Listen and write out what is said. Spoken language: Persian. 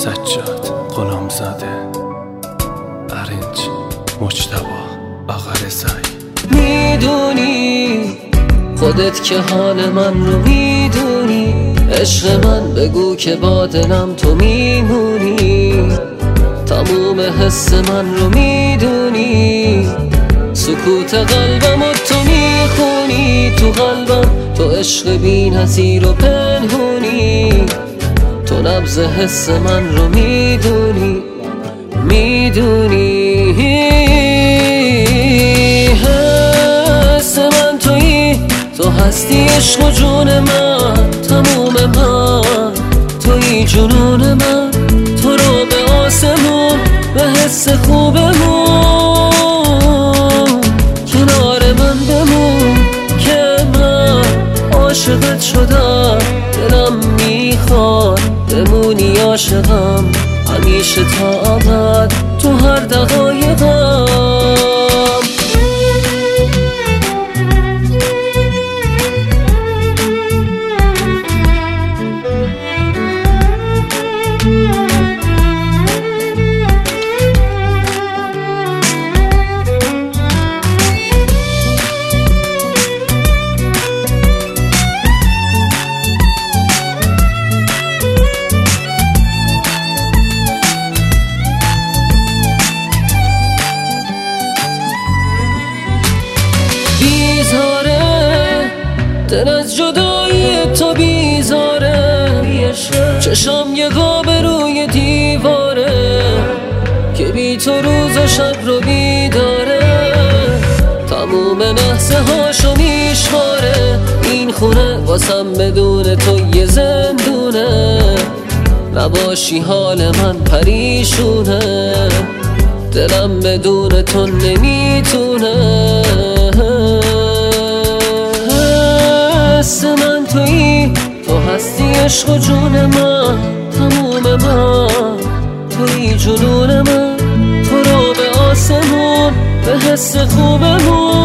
سجاد غلامزاده ارنج مجتبی آقا رضایی. میدونی خودت که حال من رو میدونی، عشق من بگو که با دلم تو میمونی، تموم حس من رو میدونی، سکوت قلبم و تو میخونی، تو قلبم تو عشق بی نظیر و پنهونی، تو نبض حس من رو میدونی، میدونی حس من تویی، تو هستی عشق و جون من، تموم من تویی جنون من، تو رو به آسمون به حس خوبمون، کنار من بمون که من عاشقت شدم، دلم میخواد بمونی عاشقم همیشه تا ابد تو هر دقایقم. بیزاره دل از جدایی تو بیزاره، چشم یه قاب روی دیواره که بی تو روز و شب رو بیداره، تموم لحظه هاشو میشماره، این خونه واسم بدون تو یه زندونه، نباشی حال من پریشونه، دلم بدون تو نمیتونه، حس من تویی، تو هستی عشق و جون من، تموم من تویی جنون من، تو رو به آسمون به حس خوبمون،